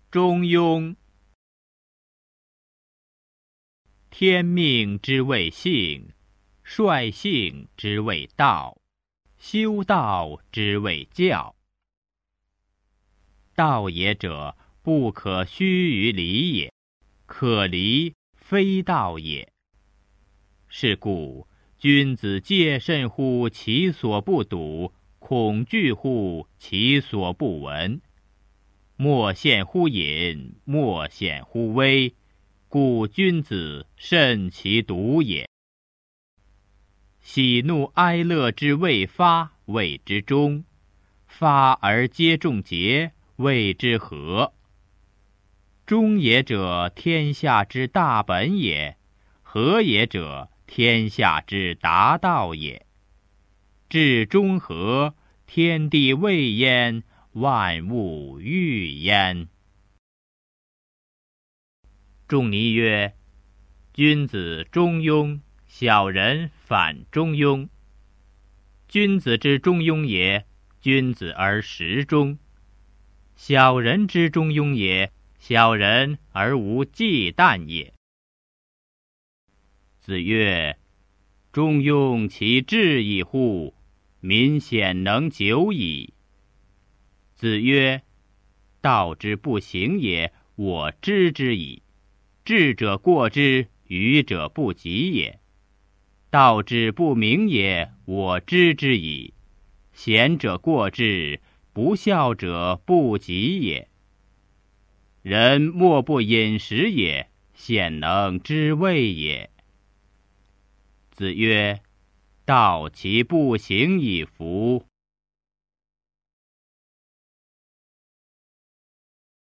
中庸。天命之谓性，率性之谓道，修道之谓教。道也者，不可须于离也，可离非道也。是故君子戒慎乎其所不睹，恐惧乎其所不闻。莫羡乎隐，莫显乎微，故君子慎其独也。喜怒哀乐之未发，谓之中；发而皆众节，谓之和。中也者，天下之大本也；和也者，天下之达道也。至中和，天地未焉，万物欲焉。仲尼曰：君子中庸，小人反中庸。君子之中庸也，君子而实中；小人之中庸也，小人而无忌惮也。子曰：中庸其志矣乎！民显能久矣。子曰：道之不行也，我知之矣。智者过之，愚者不及也。道之不明也，我知之矣。贤者过之，不孝者不及也。人莫不饮食也，鲜能知味也。子曰：道其不行矣夫！